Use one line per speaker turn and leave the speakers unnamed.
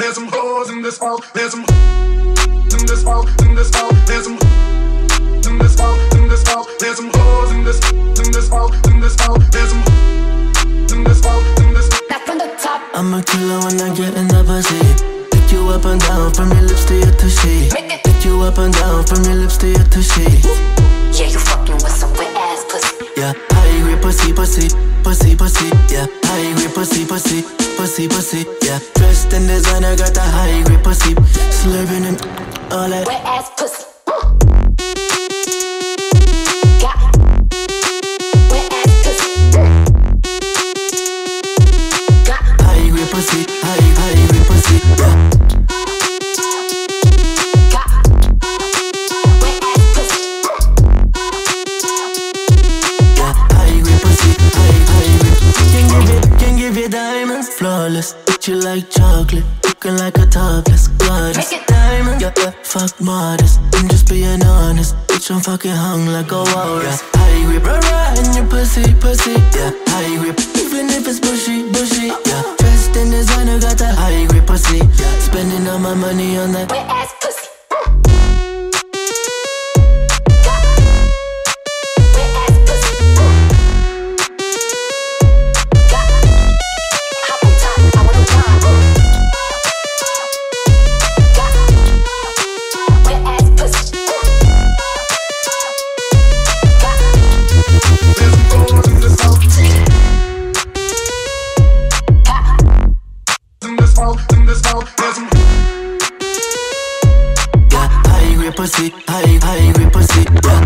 There's some hoes in this house. There's some in this house, in this house. There's some in this house, in this house. There's some hoes in this house, in this house. There's some in this house, in this.
Now from the top,
I'm a killer when I get in the pussy. Lick you up and down from your lips to your tushy. Lick you up and down from your lips to your tushy.
yeah, you fucking with some wet ass pussy.
Yeah, high grade pussy, pussy, pussy, pussy. Yeah, high grade pussy, pussy, pussy, pussy. Yeah, dressed in designer, got the high grade pussy. Slurping and all that
Wet ass pussy.
high grade pussy, high grade pussy. Yeah. Diamonds, flawless, but you like chocolate. Looking like a topless goddess. Diamonds, yeah, fuck modest. I'm just being honest. Bitch, I'm fucking hung like a walrus. Yeah, high grip, rah-rah, in your pussy, pussy. Yeah, high grip, even if it's bushy, bushy. Yeah, dressed in designer, got that high grip pussy. Yeah, spending all my money on that
Wet ass pussy.
pussy, high grade pussy. Yeah.